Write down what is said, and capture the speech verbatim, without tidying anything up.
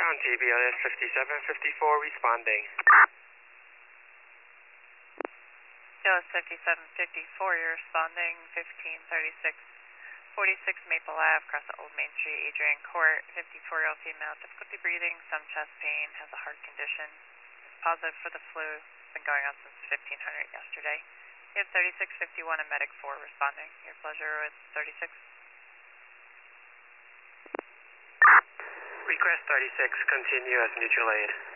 Town, T B L S fifty-seven fifty-four responding. T B L S fifty-seven fifty-four, you're responding fifteen thirty-six forty-six Maple Ave, across the Old Main Street, Adrian Court, fifty-four-year-old female, difficulty breathing, some chest pain, has a heart condition, is positive for the flu, been going on since fifteen hundred yesterday. You have thirty-six fifty-one and Medic four responding. Your pleasure with thirty-six. Request thirty-six, continue as mutual aid.